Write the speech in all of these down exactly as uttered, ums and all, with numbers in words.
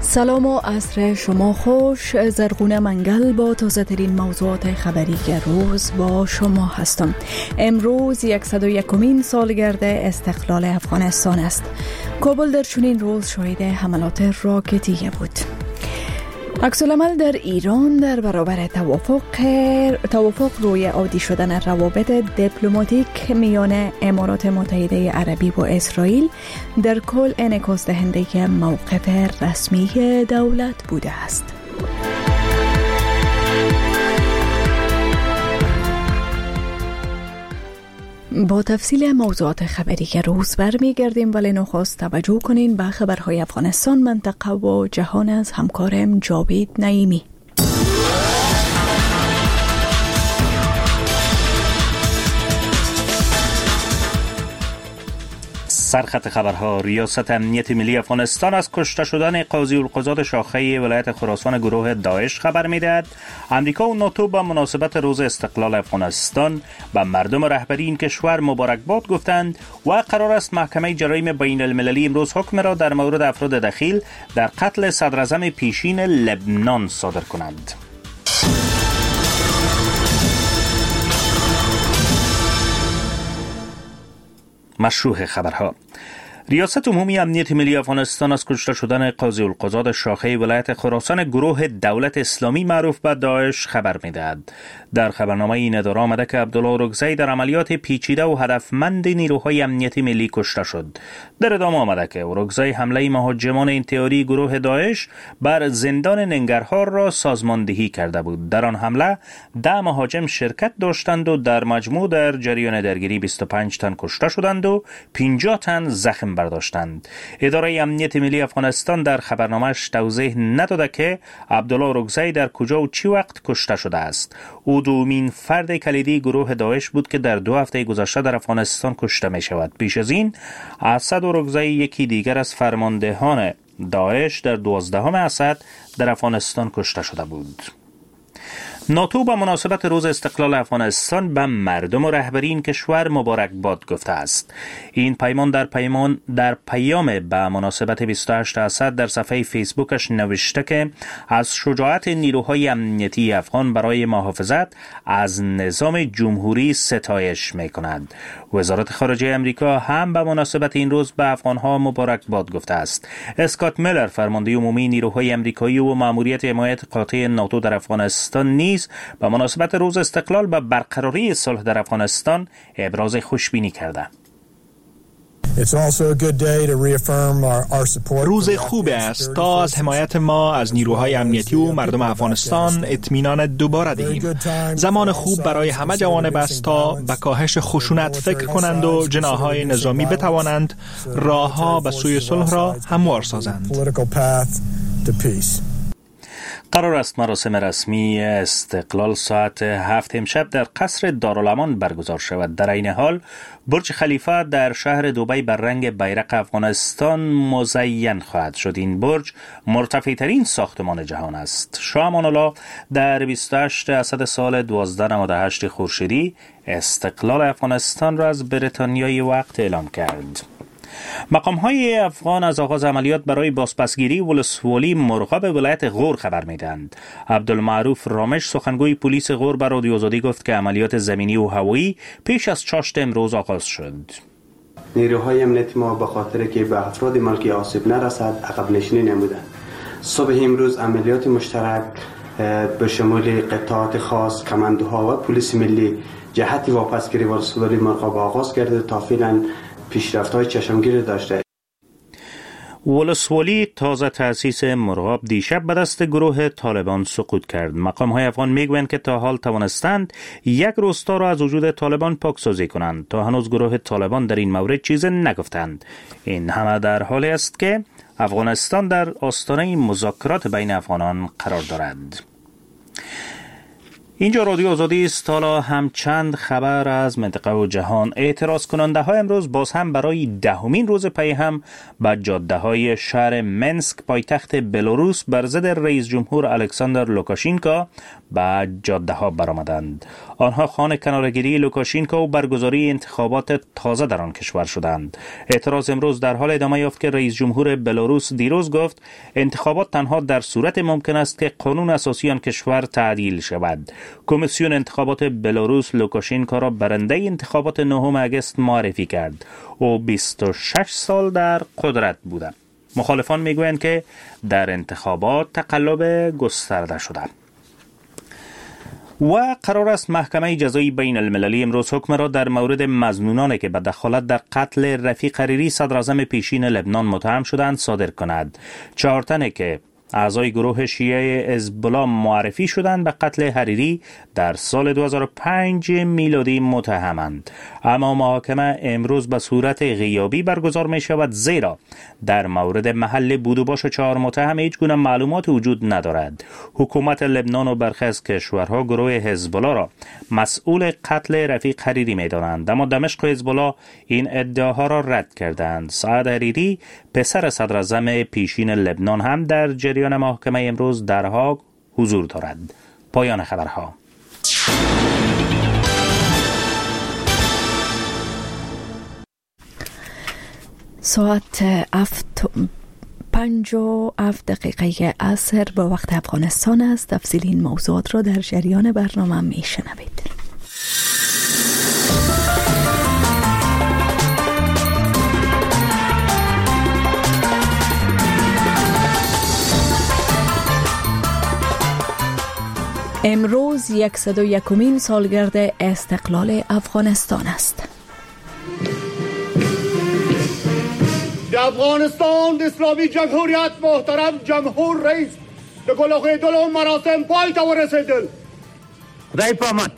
سلام و عصر شما خوش. زرغونه منگل با تازه ترین موضوعات خبری روز با شما هستم. امروز صد و یکمین سالگرد استقلال افغانستان است. کابل در چنین روز شاهد حملات راکتی بود. عکس‌العمل در ایران در برابر توافق توافق روی عادی شدن روابط دیپلماتیک میان امارات متحده عربی و اسرائیل در کل انعکاس دهنده موقف رسمی دولت بوده است. با تفصیل موضوعات خبری که روز برمیگردیم، ولی نخست توجه کنین به خبرهای افغانستان، منطقه و جهان از همکارم جاوید نعیمی. سرخط خبرها: ریاست امنیت ملی افغانستان از کشته شدن قاضی القضات شاخه ولایت خراسان گروه داعش خبر می‌دهد. امریکا و ناتو به مناسبت روز استقلال افغانستان به مردم رهبری این کشور مبارکباد گفتند و قرار است محکمه جرایم بین المللی امروز حکم را در مورد افراد دخیل در قتل صدراعظم پیشین لبنان صادر کنند. مشروع خبرها: ریاست عمومی امنیت ملی افغانستان از کشته شدن قاضی القضات شاخه ولایت خراسان گروه دولت اسلامی معروف به داعش خبر می‌دهد. در خبرنامه این اداره آمده که عبدالله اورکزی در عملیات پیچیده و هدفمند نیروهای امنیتی ملی کشته شد. در ادامه آمده که اورکزی حمله مهاجمان انتحاری گروه داعش بر زندان ننگرهار را سازماندهی کرده بود. در آن حمله ده مهاجم شرکت داشتند و در مجموع در جریان درگیری بیست و پنج تن کشته شدند و پنجاه تن زخم برداشتند. اداره امنیت ملی افغانستان در خبرنامه‌اش توضیح نداده که عبدالله اورکزی در کجا و چی وقت کشته شده است. او دومین فرد کلیدی گروه داعش بود که در دو هفته گذشته در افغانستان کشته می شود. پیش از این اسد اورکزی یکی دیگر از فرماندهان داعش در دوازدهم اسد در افغانستان کشته شده بود. ناتو به مناسبت روز استقلال افغانستان به مردم و رهبری این کشور مبارکباد گفته است. این پیمان در پیمان در پیام به مناسبت بیست و هشت اسد در صفحه فیسبوکش نوشته که از شجاعت نیروهای امنیتی افغان برای محافظت از نظام جمهوری ستایش می‌کند. وزارت خارجه امریکا هم به مناسبت این روز به افغان‌ها مبارکباد گفته است. اسکات میلر، فرمانده عمومی نیروهای امریکایی و مأموریت حمایت قاطع ناتو در افغانستان نیز به مناسبت روز استقلال به برقراری صلح در افغانستان ابراز خوشبینی کرده. روز خوب است تا از حمایت ما از نیروهای امنیتی و مردم افغانستان اطمینان دوباره دهیم. زمان خوب برای همه جوانب است تا به کاهش خشونت فکر کنند و جناح‌های نظامی بتوانند راه‌ها به سوی صلح را هموار سازند. قرار است مراسم رسمی استقلال ساعت هفت امشب در قصر دارالامان برگزار شود. در این حال برج خلیفه در شهر دبی بر رنگ بیرق افغانستان مزین خواهد شد. این برج مرتفع ترین ساختمان جهان است. شاه امان الله در بیست و هشت اسد سال هزار و دویست و نود و هشت خورشیدی استقلال افغانستان را از بریتانیای وقت اعلام کرد. مقام‌های افغان از آغاز عملیات برای بازپسگیری ولسوالی مرغاب ولایت غور خبر می‌دهند. عبدالمعروف رامش، سخنگوی پلیس غور، به رادیو آزادی گفت که عملیات زمینی و هوایی پیش از چاشت امروز آغاز شد. نیروهای امنیتی ما به خاطر که به افراد ملکی آسیب نرسد عقب نشینی نمودند. صبح امروز عملیات مشترک به شمول قطعات خاص، کماندوها و پلیس ملی جهت واپسگیری ولسوالی مرغاب آغاز کرده تا فعلا پیشرفت‌های چشمگیر داشته. ولسوالی تازه تأسیس مرغاب دیشب به دست گروه طالبان سقوط کرد. مقام‌های افغان میگویند که تا حال توانستند یک روستا را از وجود طالبان پاکسازی کنند. تا هنوز گروه طالبان در این مورد چیزی نگفتند. این همه در حالی است که افغانستان در آستانه مذاکرات بین افغانان قرار دارد. اینجا رادیو آزادی است. حالا هم چند خبر از منطقه و جهان. اعتراض کننده ها امروز باز هم برای دهمین روز پی هم به جاده های شهر منسک پایتخت بلاروس بر ضد رئیس جمهور الکساندر لوکاشینکا به جاده ها برآمدند. آنها خواهان کناره‌گیری لوکاشینکا و برگزاری انتخابات تازه در آن کشور شدند. اعتراض امروز در حال ادامه یافت که رئیس جمهور بلاروس دیروز گفت انتخابات تنها در صورت ممکن است که قانون اساسی آن کشور تعدیل شود. کمیسیون انتخابات بلاروس لوکاشینکا را برنده انتخابات نهم آگوست معرفی کرد. او بیست و شش سال در قدرت بوده. مخالفان میگویند که در انتخابات تقلب گسترده شده. و قرار است محکمه جزایی بین المللی امروز حکم را در مورد مظنونانی که به دخالت در قتل رفیق حریری صدر اعظم پیشین لبنان متهم شدند صادر کند. چهار تنه که اعضای گروه شیعه حزب‌الله معرفی شدند به قتل حریری در سال دو هزار و پنج میلادی متهمند، اما محاکمه امروز به صورت غیابی برگزار می شود، زیرا در مورد محل بود و باش چهار متهم هیچ گونه معلومات وجود ندارد. حکومت لبنان و برخی از کشورها گروه حزب‌الله را مسئول قتل رفیق حریری می دانند، اما دمشق و حزب‌الله این ادعاها را رد کردند. سعد حریری پسر صدر اعظم پیشین لبنان هم در جریان محاکمه امروز در هاگ حضور دارد. پایان خبرها. ساعت افت پنج و هفت دقیقه عصر به وقت افغانستان است. تفصیل این موضوعات را در جریان برنامه می شنوید. امروز صد و یکمین سالگرد استقلال افغانستان است. افغانستان اسلامی جمهوریت محترم جمهور رئیس به گلوخه دل و مراسم پای تا رسیدل. خدای پامان.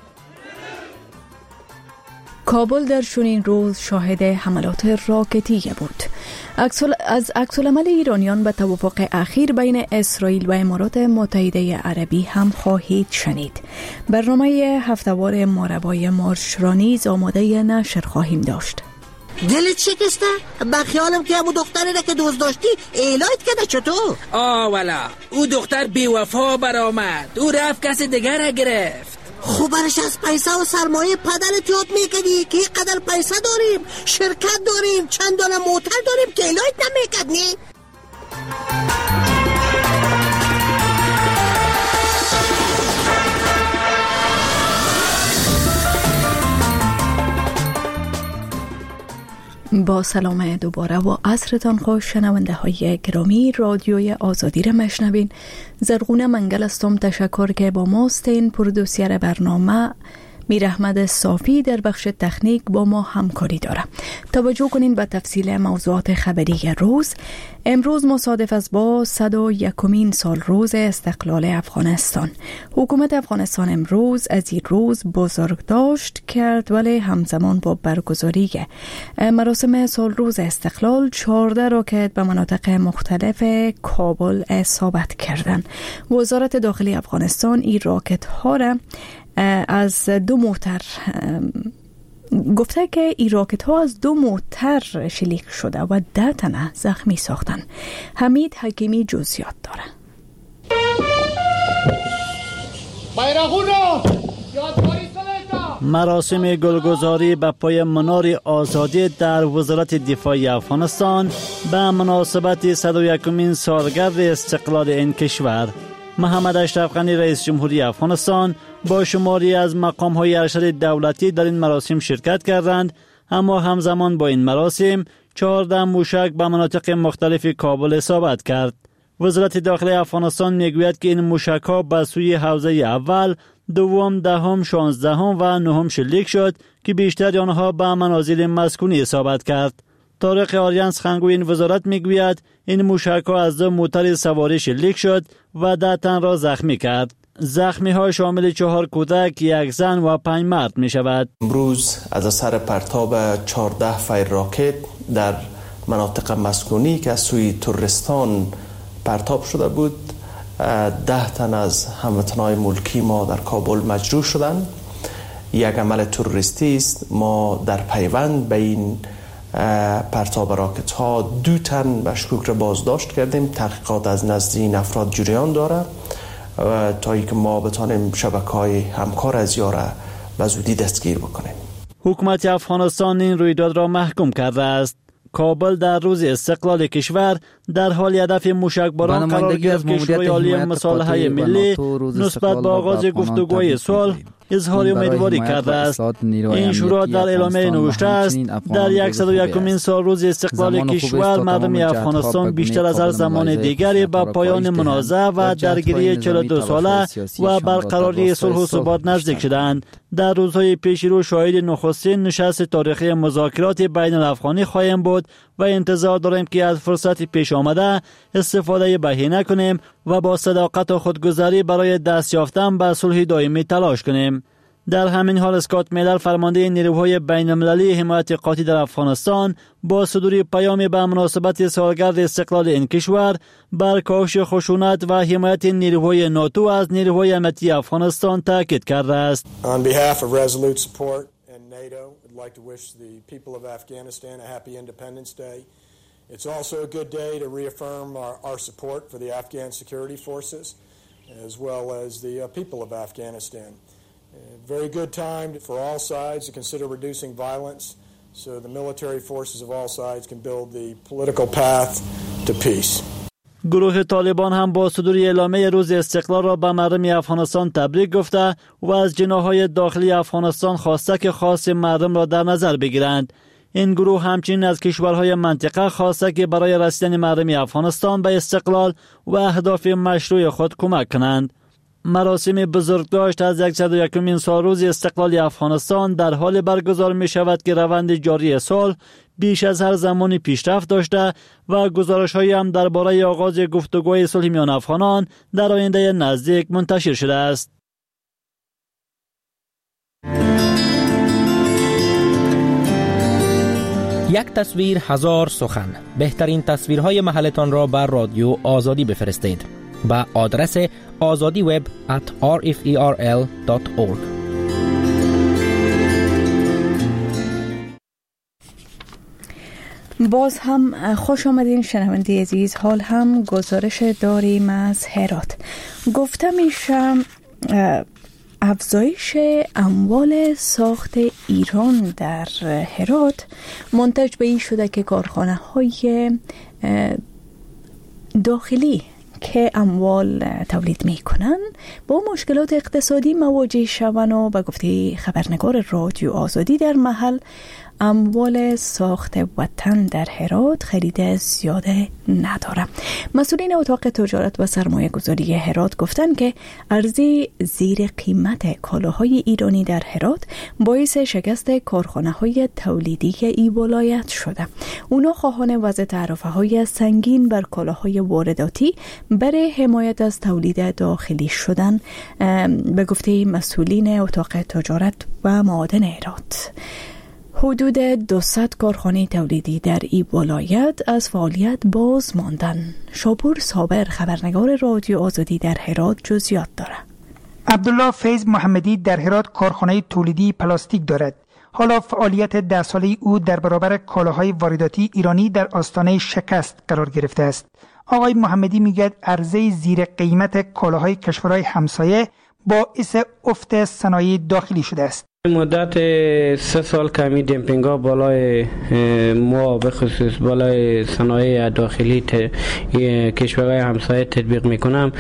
کابل در چنین روز شاهد حملات راکتی بود. از عکس‌العمل ایرانیان به توافق اخیر بین اسرائیل و امارات متحده عربی هم خواهید شنید. برنامه هفته‌وار ماروای مارش را نیز آماده نشر خواهیم داشت. دلت شکسته؟ با خیالم که ابو دختری را که دوست داشتی ایلایت کده چطور؟ آه والا او دختر بیوفا برآمد، او رفت کسی دیگر را گرفت. خوبرش از پیسه و سرمایه پدرت یاد میکنی که قدر پیسه داریم، شرکت داریم، چند دانه موتر داریم که ایلایت نمیکنی؟ با سلام دوباره و عصرتان خوش شنونده های گرامی رادیوی آزادی را مشنوین. زرغونه منگل استم. تشکر که با ماست. این پرودوسر برنامه میر احمد صافی در بخش تکنیک با ما همکاری داره. توجه کنین به تفصیل موضوعات خبری روز. امروز مصادف است با صد و یکمین سال روز استقلال افغانستان. حکومت افغانستان امروز از این روز بزرگداشت کرد، ولی همزمان با برگزاری مراسم سال روز استقلال چهارده راکت به مناطق مختلف کابل اصابت کردند. وزارت داخلی افغانستان این راکت ها را از دو موتر گفته که این راکت ها از دو موتر شلیک شده و ده تنه زخمی ساختن. حمید حکیمی جزئیات داره. مراسم گلگذاری به پای منار آزادی در وزارت دفاع افغانستان به مناسبت صد و یکمین سالگرد استقلال این کشور. محمد اشرف غنی رئیس جمهوری افغانستان با شماری از مقام‌های ارشد دولتی در این مراسم شرکت کردند، اما همزمان با این مراسم چهارده موشک به مناطق مختلف کابل اصابت کرد. وزارت داخلی افغانستان میگوید که این موشک‌ها به سوی حوزه اول، دوم، دهم، شانزدهم و نهم شلیک شد که بیشتر آنها به منازل مسکونی اصابت کرد. طارق آریان سخنگوی این وزارت میگوید این موشک‌ها از دو موتر سواری شلیک شد و ده تن را زخمی کرد. زخمی ها شامل چهار کودک، یک زن و پنج مرد می شود. امروز از اثر پرتاب چهارده فیر راکت در مناطق مسکونی که از سوی ترکستان پرتاب شده بود ده تن از هموطنان ملکی ما در کابل مجروح شدند. یک عمل تروریستی است. ما در پیوند به این پرتاب راکت ها دو تن مشکوک را بازداشت کردیم. تحقیقات از نزد این افراد جریان داره تا اینکه ما بتانیم شبکه‌های همکار از یاره به زودی دستگیر بکنیم. حکومت افغانستان این رویداد را محکوم کرده است. کابل در روز استقلال کشور در حال هدف موشکباران قرار گرفت که شورای عالی مصالحه ملی نسبت به آغاز گفتگوهای صلح اظهار امیدواری کرده است. این شورا در اعلامیه نوشته است در صد و یکمین سال روز استقلال کشور مردم افغانستان بیشتر از هر زمان دیگری به پایان منازعه و درگیری چهل و دو ساله و برقراری صلح و ثبات نزدیک شدند. در روزهای پیش رو شاهد نخستین نشست تاریخی مذاکرات بین الافغانی خواهیم بود و انتظار داریم که از فرصت پیش آمده استفاده بهینه کنیم و با صداقت و خودگذری برای دست یافتن به صلح دائمی تلاش کنیم. در همین حال اسکات میلر فرمانده نیروهای بین المللی حمایت قاطع در افغانستان با صدور پیامی به مناسبت سالگرد استقلال این کشور بر کاهش خشونت و حمایت نیروهای ناتو از نیروهای امنیتی افغانستان تاکید کرده است. On behalf of Resolute Support and NATO, I'd like to wish the people of Afghanistan a happy Independence Day. It's also a good day to reaffirm our, our support for the Afghan security forces as well as the uh, people of Afghanistan. A very good time for all sides to consider reducing violence so the military forces of all sides can build the political path to peace. گروه طالبان هم با صدور اعلامیه روز استقلال را به مردم افغانستان تبریک گفته و از جناح‌های داخلی افغانستان خواسته که خواست مردم را در نظر بگیرند. این گروه همچنین از کشورهای منطقه خواسته که برای رسیدن مردم افغانستان به استقلال و اهداف مشروع خود کمک کنند. مراسم بزرگداشت از صد و یکمین سال روز استقلال افغانستان در حال برگزار می شود که روند جاری صلح بیش از هر زمانی پیشرفت داشته و گزارش‌هایی هم درباره آغاز گفتگوهای صلح میان افغانان در آینده نزدیک منتشر شده است. یک تصویر هزار سخن. بهترین تصویرهای محلتان را بر رادیو آزادی بفرستید با آدرس azadi web at r f e r l dot org. باز هم خوش آمدین شنونده عزیز. حال هم گزارش داریم از هرات. گفته میشه افزایش اموال ساخت ایران در هرات منتج به این شده که کارخانه های داخلی که اموال تولید می کنن با مشکلات اقتصادی مواجه شوند و به گفته خبرنگار رادیو آزادی در محل اموال ساخت وطن در هرات خرید زیاده نداره. مسئولین اتاق تجارت و سرمایه گذاری هرات گفتن که عرضه زیر قیمت کالاهای ایرانی در هرات باعث شکست کارخانه های تولیدی ای ولایت شده. اونا خواهان وضع تعرفه های سنگین بر کالاهای وارداتی برای حمایت از تولید داخلی شدن به گفته مسئولین اتاق تجارت و معادن هرات. حدود دوصد کارخانه تولیدی در این ولایت از فعالیت باز ماندن. شاپور صابر خبرنگار رادیو آزادی در هرات جزئیات داره. عبدالله فیض محمدی در هرات کارخانه تولیدی پلاستیک دارد. حالا فعالیت ده ساله او در برابر کالاهای وارداتی ایرانی در آستانه شکست قرار گرفته است. آقای محمدی میگوید عرضه زیر قیمت کالاهای کشورهای همسایه باعث افت صنایع داخلی شده است. مدت سه سال کمی دمپینگ ها بالای ما به خصوص بالای صنایع داخلی کشورهای همسایه تطبیق میکنم.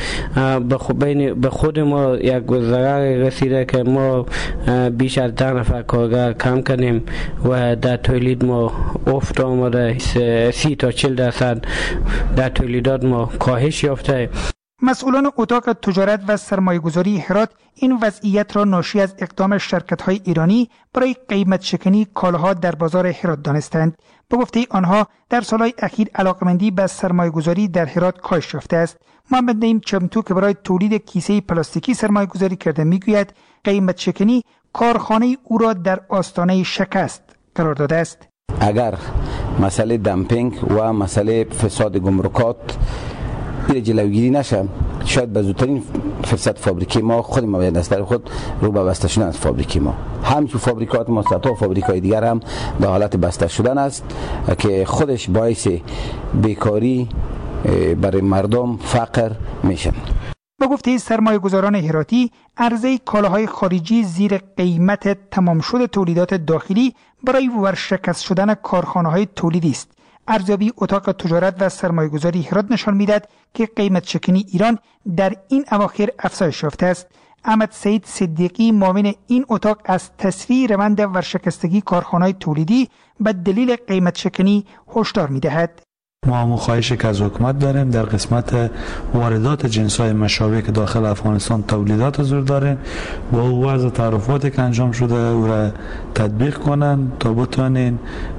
به خود ما یک ضرر رسیده که ما بیش از ده نفر کارگر کم کنیم و در تولید ما افت آمده. سی تا چل درصد در تولیدات ما کاهش یافته. مسئولان اتاق تجارت و سرمایه‌گذاری هرات این وضعیت را ناشی از اقدام شرکت‌های ایرانی برای قیمت شکنی کالاها در بازار هرات دانستند. به گفته آنها در سالهای اخیر علاقمندی به سرمایه‌گذاری در هرات کاهش یافته است. محمد نعیم چمتو که برای تولید کیسه پلاستیکی سرمایه‌گذاری کرده میگوید قیمت شکنی کارخانه او را در آستانه شکست قرار داده است. اگر مسئله دمپینگ و مسئله فساد گمرکات این جلوگیری نشه، شاید به زودترین فرصت فابریکه ما خود ما باید از خود رو به بسته شدن از فابریکه ما. همچون فابریکات ما و فابریکای دیگر هم در حالت بسته شدن است که خودش باعث بیکاری برای مردم، فقر میشن. به گفته سرمایه گذاران هراتی، عرضه کالاهای خارجی زیر قیمت تمام شده تولیدات داخلی برای ورشکست شدن کارخانه‌های تولیدی است. ارزیابی اتاق تجارت و سرمایه گذاری هرات نشان می‌دهد که قیمت شکنی ایران در این اواخر افزایش یافته است. احمد سعید صدیقی معاون این اتاق از تسریع روند ورشکستگی کارخانه‌های تولیدی به دلیل قیمت شکنی هشدار می‌دهد. ما هم خواهشی که از حکومت داریم در قسمت واردات جنس‌های مشابه که داخل افغانستان تولیدات حضور داریم، با او وضع تعرفاتی که انجام شده او را تطبیق کنن تا بتونین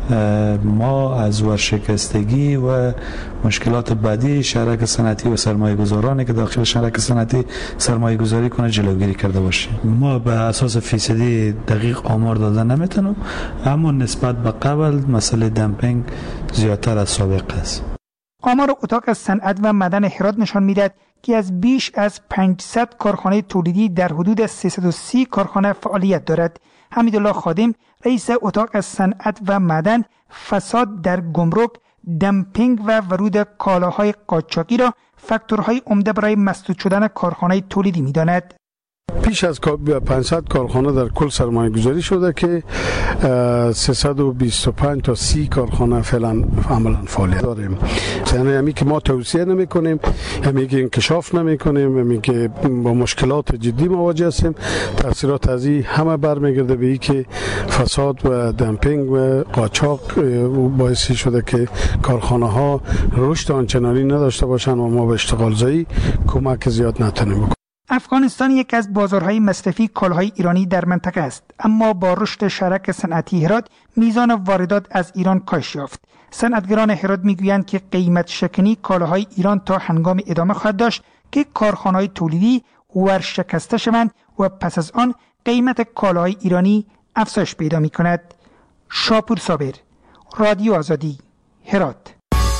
ما از ورشکستگی و مشکلات بعدی شرکت صنعتی و سرمایه گذارانی که داخل شرکت صنعتی سرمایه گذاری کنه جلوگیری کرده باشیم. ما به اساس فیصدی دقیق آمار دادن نمیتونم، اما نسبت به قبل مسئله دمپینگ زیادتر از سابق است. آمار اتاق صنعت و معدن هرات نشان می‌دهد که از بیش از پانصد کارخانه تولیدی در حدود سیصد و سی کارخانه فعالیت دارد. حمیدالله خادم، رئیس اتاق صنعت و معدن، فساد در گمرک، دمپینگ و ورود کالاهای قاچاقی را فاکتورهای عمده برای مسدود شدن کارخانه تولیدی می‌داند. پیش از پانصد کارخانه در کل سرمایه گذاری شده که سیصد و بیست و پنج تا سی کارخانه فعلا عملا فعالیت داریم. یعنی همی که ما توصیه نمی کنیم، همی که انکشاف نمی کنیم، همی که با مشکلات جدی مواجه هستیم. تاثیرات از این همه برمیگرده به این که فساد و دمپینگ و قاچاق باعث شده که کارخانه ها رشد آنچنانی نداشته باشند و ما به اشتغال زایی کمک زیاد نتونیم بکنیم. افغانستان یک از بازارهای مصرفی کالاهای ایرانی در منطقه است، اما با رشد شرک صنعتی هرات میزان واردات از ایران کاهش یافت. صنعتگران هرات میگویند که قیمت شکنی کالاهای ایران تا هنگام ادامه خواهد داشت که کارخانه‌های تولیدی ورشکسته شوند و پس از آن قیمت کالاهای ایرانی افزایش پیدا می‌کند. شاپور صابر، رادیو آزادی، هرات.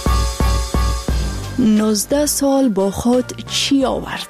نوزده سال با خود چی آورد؟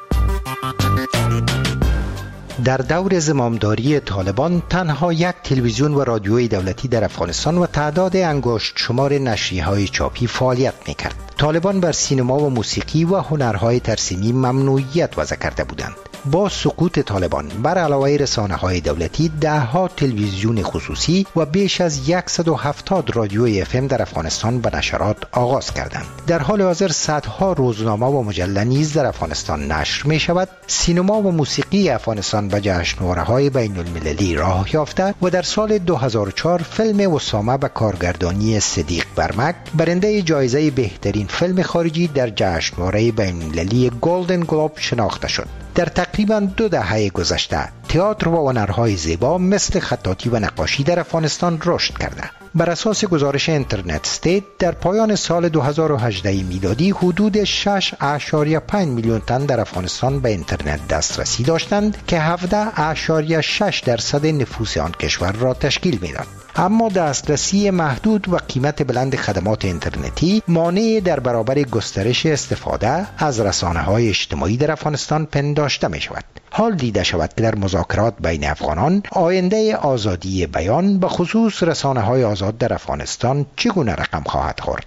در دور زمامداری طالبان تنها یک تلویزیون و رادیوی دولتی در افغانستان و تعداد انگشت شمار نشریه‌های چاپی فعالیت می‌کرد. طالبان بر سینما و موسیقی و هنرهای ترسیمی ممنوعیت وضع کرده بودند. با سقوط طالبان بر علاوه رسانه‌های دولتی ده‌ها تلویزیون خصوصی و بیش از صد و هفتاد رادیوی اف ام در افغانستان به نشرات آغاز کردند. در حال حاضر صدها روزنامه و مجله نیز در افغانستان نشر می شود. سینما و موسیقی افغانستان به جشنواره‌های بین المللی راه یافته و در سال دو هزار و چهار فیلم اسامه به کارگردانی صدیق برمک برنده جایزه بهترین فیلم خارجی در جشنواره بین المللی گلدن گلوب شناخته شد. در تقریباً دو دهه گذشته تئاتر و هنرهای زیبا مثل خطاطی و نقاشی در افغانستان رشد کرده. بر اساس گزارش اینترنت استیت در پایان سال دو هزار و هجده میلادی حدود شش اشاریه پنج میلیون تن در افغانستان به اینترنت دسترسی داشتند که هفده اشاریه شش درصد نفوس آن کشور را تشکیل میداد. اما دسترسی محدود و قیمت بلند خدمات اینترنتی مانع در برابر گسترش استفاده از رسانه‌های اجتماعی در افغانستان پنداشته می شود. حال دیده شود که در مذاکرات بین افغانان آینده آزادی بیان به خصوص رسانه‌های آزاد در افغانستان چگونه رقم خواهد خورد.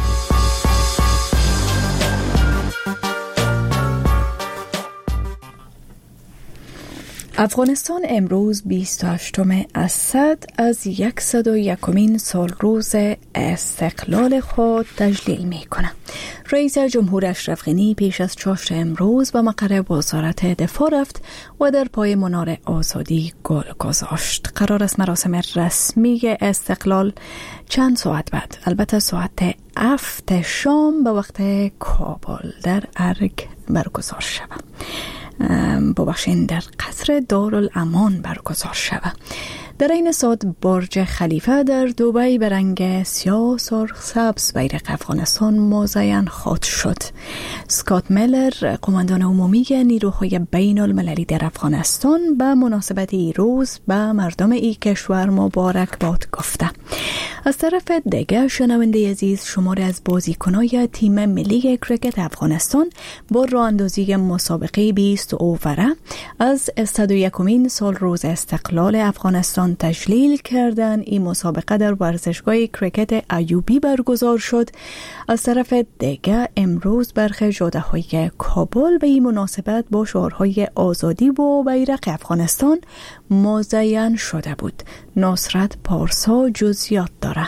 افغانستان امروز بیست و هشتم اسد از صد و یکمین سال روز استقلال خود تجلیل می کند. رئیس جمهور اشرف غنی پیش از چاشت امروز به مقر وزارت دفاع رفت و در پای منار آزادی گل گذاشت. قرار است مراسم رسمی استقلال چند ساعت بعد، البته ساعت هفت شام به وقت کابل در ارگ برگزار شود. ببخشید در قصر دارالامان برگزار شود. در این ساعت برج خلیفه در دبی به رنگ سیاه سرخ سبز بیرق افغانستان مزین خاط شد. اسکات میلر قماندان عمومی نیروهای بین المللی در افغانستان به مناسبت این روز به مردم این کشور مبارک باد گفته. از طرف دیگر شنونده عزیز، شماری از بازیکنان تیم ملی کرکت افغانستان با راه اندازی مسابقه بیست اووره از صد و یکمین سال روز استقلال افغانستان تجلیل کردند. این مسابقه در ورزشگاه کرکت ایوبی برگزار شد. از طرف دیگر امروز برخی جاده‌های کابل به این مناسبت با شعارهای آزادی و بیرق افغانستان مزین شده بود. نصرت پارسا جزئیات داره.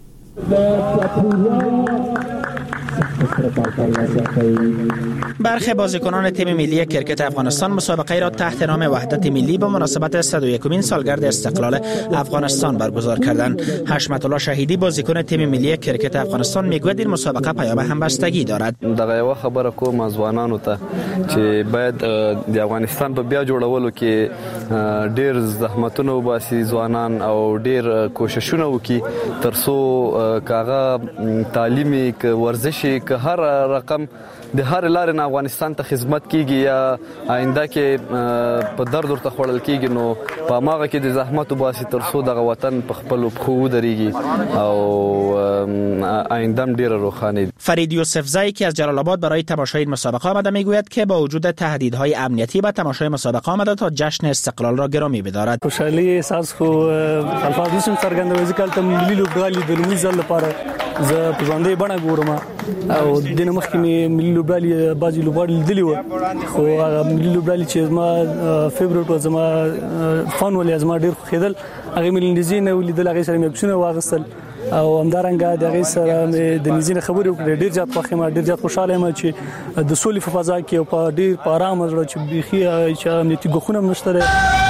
برخی بازیکنان تیم ملی کرکت افغانستان مسابقه را تحت نام وحدت ملی به مناسبت صد و یکمین سالگرد استقلال افغانستان برگزار کردند. حشمت الله شهیدی بازیکن تیم ملی کرکت افغانستان میگوید این مسابقه پیام همبستگی دارد. دغه یو خبره کوم ځوانانو ته چې باید د افغانستان په بیا جوړولو کې ډیر زحمتونه وباسي ځوانان او ډیر کوششونه وکړي ترڅو کاغه تعلیمي ک ورزشي ک هر رقم د هر لارې نه افغانستان ته خدمت کیږي یا آینده کې په درد ورته خوړل کیږي نو په ماغه کې د زحمت وباسي ترڅو دغه وطن په خپل خو دريږي او آینده ډیر روښانه. فرید یوسف زایی که از جلال آباد برای تماشای مسابقه آمده میگوید که با وجود تهدیدهای امنیتی به تماشای مسابقه آمده تا جشن استقلال را گرامی بدارد. خوشحالی احساس خو الفاظ نشم څرګندوي ځکه ته ملي لوبغالي د لومړي ځل لپاره زه په ژوندۍ بڼه ګورم او د دې مخکې مې ملي لوبغالي بازي لوبغالي لیدلي و خو هغه ملي لوبغالي چې ما فیبرټ و زما فن ولې زما ډیر خوښیدل هغه ملي نيزي نه ولیدل هغه سره مې بښنه واغستل او همدارنګه دغه سره د نيزي خبرې وکړې ډیر زیات خوښ ما ډیر زیات خوشاله یم چې د سولې په فضا کې او په ډیر په آرام سره چې بيخي چې امنیتي ګخونه نشته.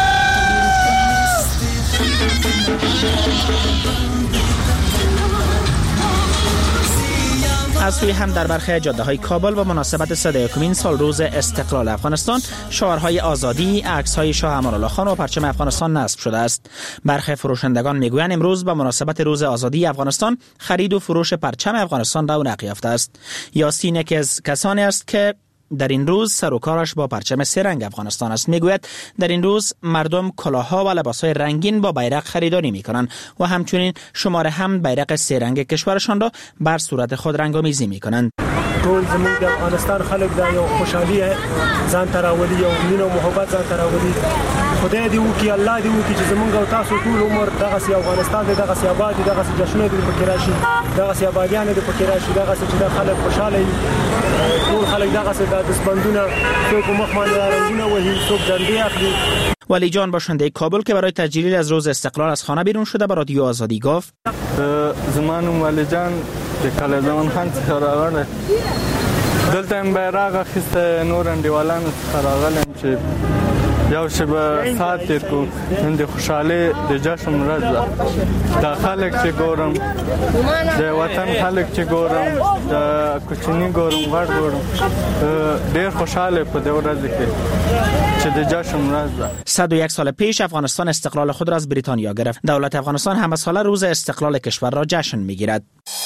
از سوی هم در برخی جاده‌های کابل با مناسبت صد و یکمین سال روز استقلال افغانستان شعارهای آزادی، عکس‌های شاه امان‌الله خان و پرچم افغانستان نصب شده است. برخی فروشندگان میگویند امروز با مناسبت روز آزادی افغانستان خرید و فروش پرچم افغانستان رونق یافته است. یاسین یکی از کسانی است که در این روز سر و کارش با پرچم سه رنگ افغانستان است. میگوید در این روز مردم کلاه‌ها و لباس‌های رنگین با بیرق خریداری می‌کنند و همچنین شماره هم بیرق سه رنگ کشورشان را بر صورت خود رنگ‌آمیزی می‌کنند. ټول زموږ د افغانستان خلک دا یو خوشحالي ځان تراولي او مینه او محبت ځان تراولي. خدای دې وکړي الله دې وکړي چې زموږ او تاسو ټول عمر دغه سی افغانستان دغه سی آباد دغه سی جشنونه دې پکې راشي دغه سی آبادیان دې پکې راشي دغه سی چې د خلک خوشاله ټول خلک دغه سی د دسبندونه څوک مخ باندې رنگونه وهي څوک ډنډې اخلي. ولی جان باشنده کابل که برای تجلیل از روز استقلال از خانه بیرون شده به رادیو آزادی گفت زمانم ولی جان که کله زمان خان څخه راغله دلته بیرغ اخیسته نور انډیوالان څخه راغلم چې یو شبه ساعت تیر کو نن د خوشاله د جشن ورځ ده. د خلک چې ګورم د وطن خلک چې ګورم د کوچنی ګورم غړ ګورم ډیر خوشاله په دې ورځ کې چې د جشن ورځ ده. صد و یک سال پیش افغانستان استقلال خود را از بریتانیا گرفت. دولت افغانستان همه ساله روز استقلال کشور را جشن میگیرد.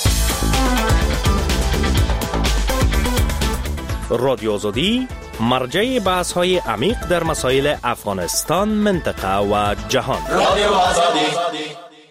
رادیو آزادی مرجع بحث های عمیق در مسائل افغانستان، منطقه و جهان. رادیو آزادی.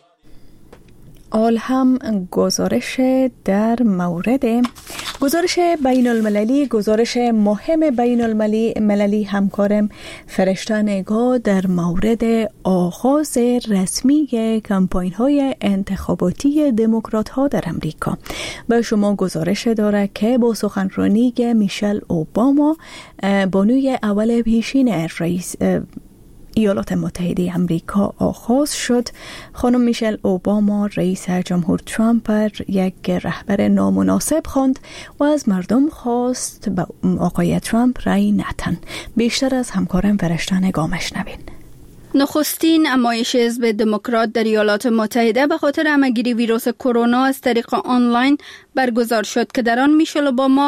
آل هم گزارش در مورد گزارش بین المللی گزارش مهم بین المللی همکارم فرشته نگاه در مورد آغاز رسمی کمپاین های انتخاباتی دموکرات ها در امریکا به شما گزارش داره که با سخنرانی میشل اوباما بانوی اول پیشین رئیس ایالات متحده امریکا آغاز شد. خانم میشل اوباما رئیس جمهور ترامپ یک رهبر نامناسب خواند و از مردم خواست به آقای ترامپ رأی ندهند. بیشتر از همکارم فرشته نگاه مشنوین. نخستین نمایش حزب دموکرات در ایالات متحده به خاطر همه‌گیری ویروس کرونا از طریق آنلاین برگزار شد که در آن میشل اوباما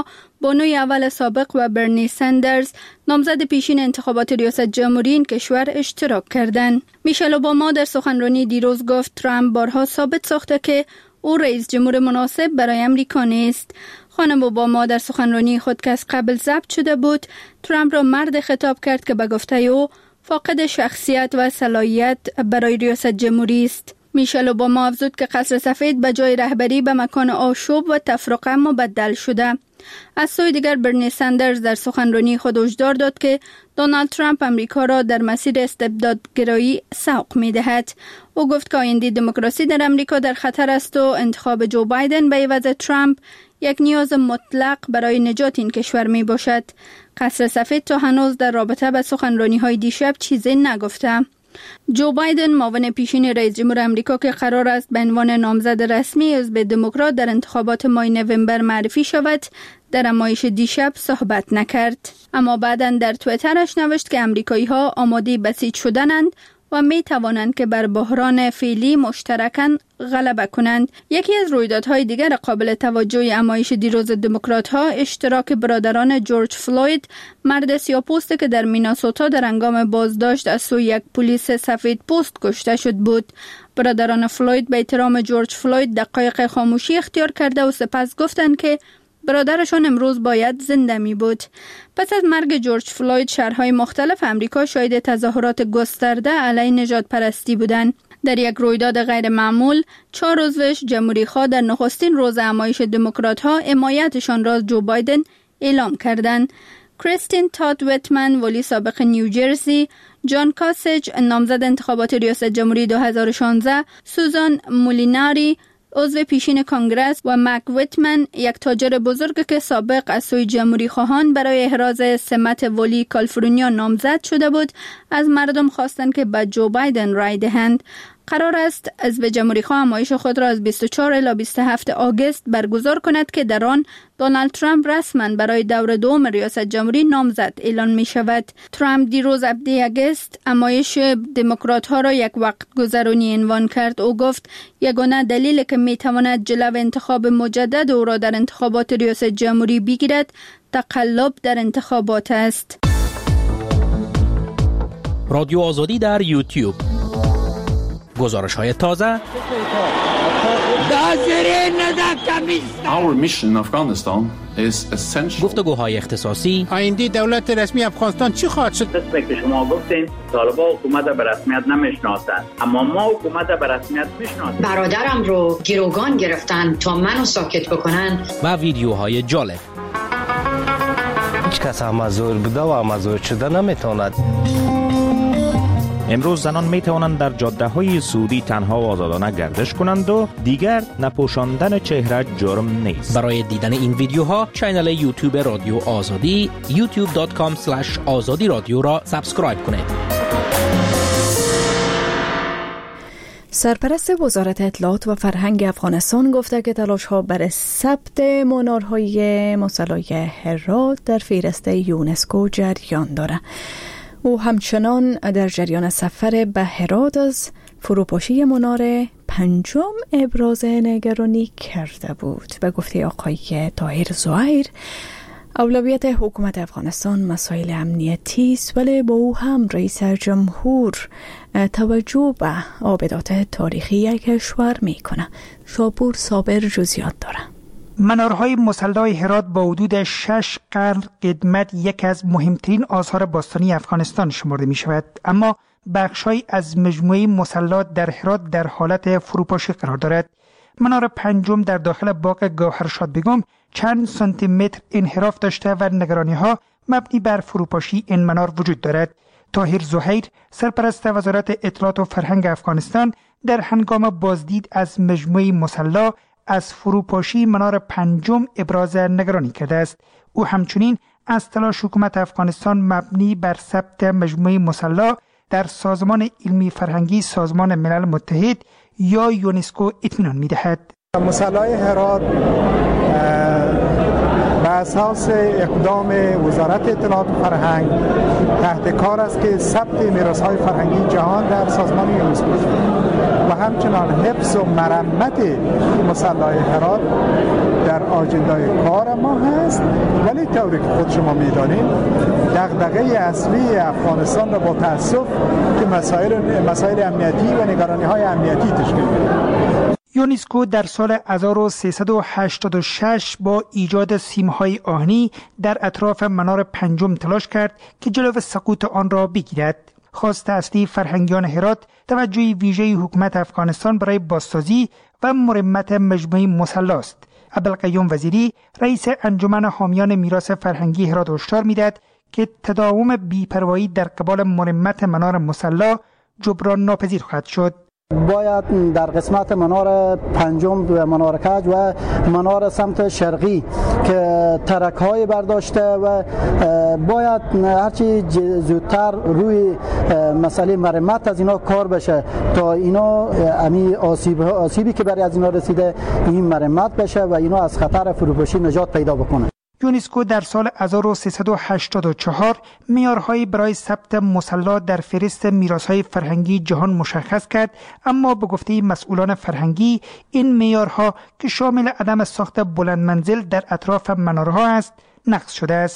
بانوی اول سابق و برنی سندرز نامزد پیشین انتخابات ریاست جمهوری این کشور اشتراک کردند. میشل اوباما در سخنرانی دیروز گفت ترامپ بارها ثابت ساخته که او رئیس جمهور مناسب برای امریکا نیست. خانم اوباما در سخنرانی خود که از قبل ضبط شده بود، ترامپ را مرد خطاب کرد که به گفته او فاقد شخصیت و صلاحیت برای ریاست جمهوری است. میشل اوباما افزود که قصر سفید به جای رهبری به مکان آشوب و تفرقه مبدل شده. از سوی دیگر برنی سندرز در سخنرانی خود هشدار داد که دونالد ترامپ امریکا را در مسیر استبدادگرایی سوق می‌دهد. او گفت که آینده دموکراسی در امریکا در خطر است و انتخاب جو بایدن به عوض ترامپ یک نیاز مطلق برای نجات این کشور می باشد. قصر سفید تا هنوز در رابطه با سخنرانی‌های دیشب چیزی نگفته. جو بایدن معاون پیشین رئیس جمهور امریکا که قرار است به عنوان نامزد رسمی حزب دموکرات در انتخابات ماه نوامبر معرفی شود، در نمایش دیشب صحبت نکرد. اما بعداً در توییترش نوشت که امریکایی‌ها آماده بسیج شدنند و می توانند که بر بحران فعلی مشترکاً غلبه کنند. یکی از رویدادهای دیگر قابل توجه نمایش دیروز دموکرات‌ها اشتراک برادران جورج فلوید، مرد سیاه‌پوستی که در میناسوتا در هنگام بازداشت از سوی یک پلیس سفید پوست کشته شد بود. برادران فلوید به احترام جورج فلوید دقایق خاموشی اختیار کرده و سپس گفتند که برادرشان امروز باید زنده می بود. پس از مرگ جورج فلوید، شهرهای مختلف امریکا شاهد تظاهرات گسترده علیه نژاد پرستی بودند. در یک رویداد غیر معمول، چهار عضوش جمهوری‌خواه در نخستین روز نمایش دموکرات‌ها حمایتشان را جو بایدن اعلام کردند. کریستین تاد ویتمن، ولی سابق نیوجرسی، جان کاسیج، نامزد انتخابات ریاست جمهوری دو هزار و شانزده، سوزان مولیناری، عضو پیشین کانگرس، و مک ویتمن، یک تاجر بزرگ که سابق از سوی جمهوری خواهان برای احراز سمت ولی کالیفرنیا نامزد شده بود، از مردم خواستند که به جو بایدن رای دهند. قرار است حزب جمهوری خواه نمایش خود را از بیست و چهار الی بیست و هفت آگوست برگزار کند که در آن دونالد ترامپ رسما برای دور دوم ریاست جمهوری نامزد اعلان می شود. ترامپ دیروز هفده آگوست نمایش دموکرات ها را یک وقت گذرانی عنوان کرد. او گفت یگانه دلیل که می تواند جلو انتخاب مجدد او را در انتخابات ریاست جمهوری بگیرد تقلب در انتخابات است. رادیو آزادی در یوتیوب، گزارش های تازه، گفتگوهای اختصاصی، آینده دولت رسمی افغانستان چی خواهد شد؟ قسمی که شما گفتین طالبان حکومت به رسمیت نمیشناسند، اما ما حکومت به رسمیت میشناسیم. برادرم رو گروگان گرفتن تا منو ساکت بکنن. و ویدیوهای جالب. هیچ کس امازور بوده و امازور شده نمیتواند. امروز زنان می توانند در جاده های سعودی تنها و آزادانه گردش کنند و دیگر نپوشاندن چهره جرم نیست. برای دیدن این ویدیوها کانال یوتیوب رادیو آزادی یوتیوب دات کام اسلش آزادی رادیو را سابسکرایب کنید. سرپرست وزارت اطلاعات و فرهنگ افغانستان گفته که تلاش‌ها برای ثبت منارهای مصلی هرات در فهرست یونسکو جریان دارد. او همچنان در جریان سفر به هرات از فروپاشی منار پنجم ابراز نگرانی کرده بود. به گفته آقای طاهر زهیر، اولویت حکومت افغانستان مسائل امنیتی است، ولی با او هم رئیس جمهور توجه به آبدات تاریخی کشور میکنه. شاپور صابر جزئیات داره. منارهای مصلی هرات با حدود شش قرن قدمت یک از مهمترین آثار باستانی افغانستان شمرده می شود، اما بخش‌های از مجموعه مصلی در هرات در حالت فروپاشی قرار دارد. منار پنجم در داخل باغ گوهرشاد بیگم چند سانتی متر انحراف داشته و نگرانی‌ها مبنی بر فروپاشی این منار وجود دارد. طاهر زهیر، سرپرست وزارت اطلاعات و فرهنگ افغانستان، در هنگام بازدید از مجموعه مصلی از فروپاشی منار پنجم ابراز نگرانی کرده است. او همچنین از تلاش حکومت افغانستان مبنی بر ثبت مجموعه مصلی در سازمان علمی فرهنگی سازمان ملل متحد یا یونسکو اطمینان می‌دهد. مصلی هرات بعد اساس اقدام وزارت اطلاعات و فرهنگ تحت کار است که ثبت میراث‌های فرهنگی جهان در سازمان یونسکو و همچنان حفظ و مرمت مصلی هرات در آجندای کار ما هست. ولی طوری که خود شما می‌دانید دغدغه اصلی افغانستان را با تأسف که مسائل مسائل امنیتی و نگرانی‌های امنیتی تشکیل می‌دهد. یونسکو در سال هزار و سیصد و هشتاد و شش با ایجاد سیم‌های آهنی در اطراف منار پنجم تلاش کرد که جلو سقوط آن را بگیرد. خواست اصلی فرهنگیان هرات توجه ویژه حکومت افغانستان برای بازسازی و مرمت مجموعه مصلی است. عبدالقیوم وزیری رئیس انجمن حامیان میراث فرهنگی هرات هشدار می‌دهد که تداوم بی‌پروایی در قبال مرمت منار مصلی جبران ناپذیر خواهد شد. باید در قسمت منار پنجم و منار کج و منار سمت شرقی که ترک‌های برداشته و باید هرچی زودتر روی مسئله مرمت از اینا کار بشه تا اینا امی آسیب آسیبی که برای از اینا رسیده این مرمت بشه و اینا از خطر فروپاشی نجات پیدا بکنه. یونسکو در سال هزار و سیصد و هشتاد و چهار معیارهایی برای ثبت مصلی در فهرست میراث‌های فرهنگی جهان مشخص کرد، اما به گفته مسئولان فرهنگی این معیارها که شامل عدم ساخت بلند منزل در اطراف منارها است نقض شده است.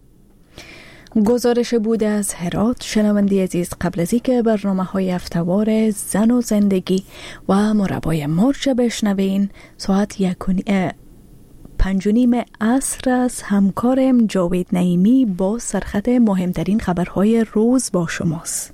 گزارش بوده از هرات. شنونده عزیز، قبل از اینکه برنامه‌های هفته‌وار زن و زندگی و مربای مرج بشنوین، ساعت یکونی پنج و نیم عصر از همکارم جاوید نعیمی با سرخط مهمترین خبرهای روز با شماست.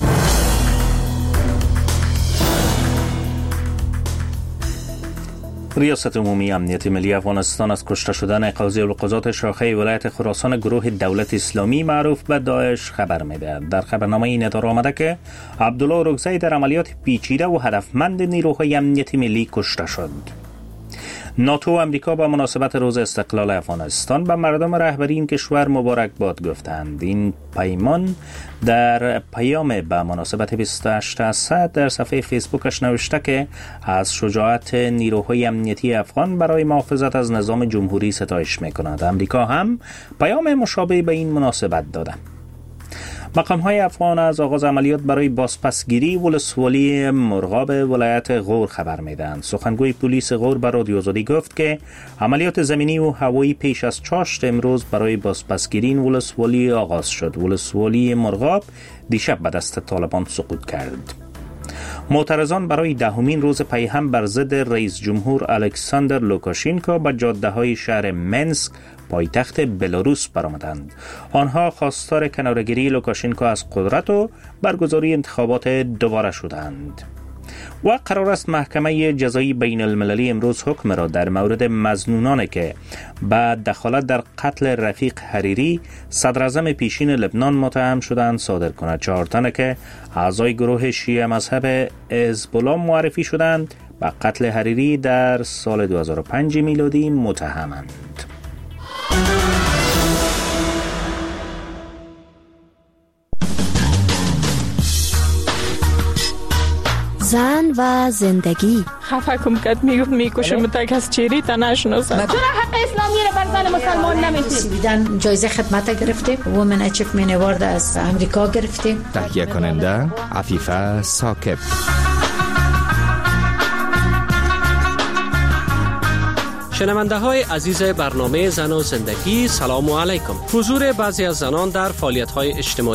ریاست عمومی امنیت ملی افغانستان از کشته شدن قاضی القضات شاخه ولایت خراسان گروه دولت اسلامی معروف به داعش خبر می‌دهد. در خبرنامه این اداره آمده که عبدالله رکزی در عملیات پیچیده و هدفمند نیروهای امنیت ملی کشته شد. ناتو و امریکا با مناسبت روز استقلال افغانستان به مردم رهبری این کشور مبارکباد گفتند. این پیمان در پیام به مناسبت بیست و هشت صد در صفحه فیسبوکش نوشته که از شجاعت نیروهای امنیتی افغان برای محافظت از نظام جمهوری ستایش می‌کند. امریکا هم پیام مشابه به این مناسبت داده. مقام‌های افغان از آغاز عملیات برای بازپسگیری ولسوالی مرغاب ولایت غور خبر می‌دهند. سخنگوی پلیس غور به رادیو آزادی گفت که عملیات زمینی و هوایی پیش از چاشت امروز برای بازپسگیری این ولسوالی آغاز شد. ولسوالی مرغاب دیشب به دست طالبان سقوط کرد. معترضان برای دهمین روز پیهم بر ضد رئیس جمهور الکساندر لوکاشینکو به جاده‌های شهر منسک پایتخت بلاروس برآمدند. آنها خواستار کناره‌گیری لوکاشینکو از قدرت و برگزاری انتخابات دوباره شدند. و قرار است محکمه جزایی بین المللی امروز حکم را در مورد مظنونانی که با دخالت در قتل رفیق حریری صدر اعظم پیشین لبنان متهم شدند صادر کند. چهار تن که اعضای گروه شیعه مذهب حزب الله معرفی شدند به قتل حریری در سال دو هزار و پنج میلادی متهمند. زن و زندگی. خفه کم کد میگفت میکشم تا کس چیری تا نشناسد. چرا حق اسلامی رو بر زن مسلمان نمیتیم؟ دیدن جایزه خدمت گرفتیم. وومن اچیومنت اوارد از امریکا گرفتیم. تهیه کننده عفیفه ثاقب. شنونده های عزیز برنامه زن و زندگی، سلام علیکم. حضور بعضی از زنان در فعالیت های اجتماعی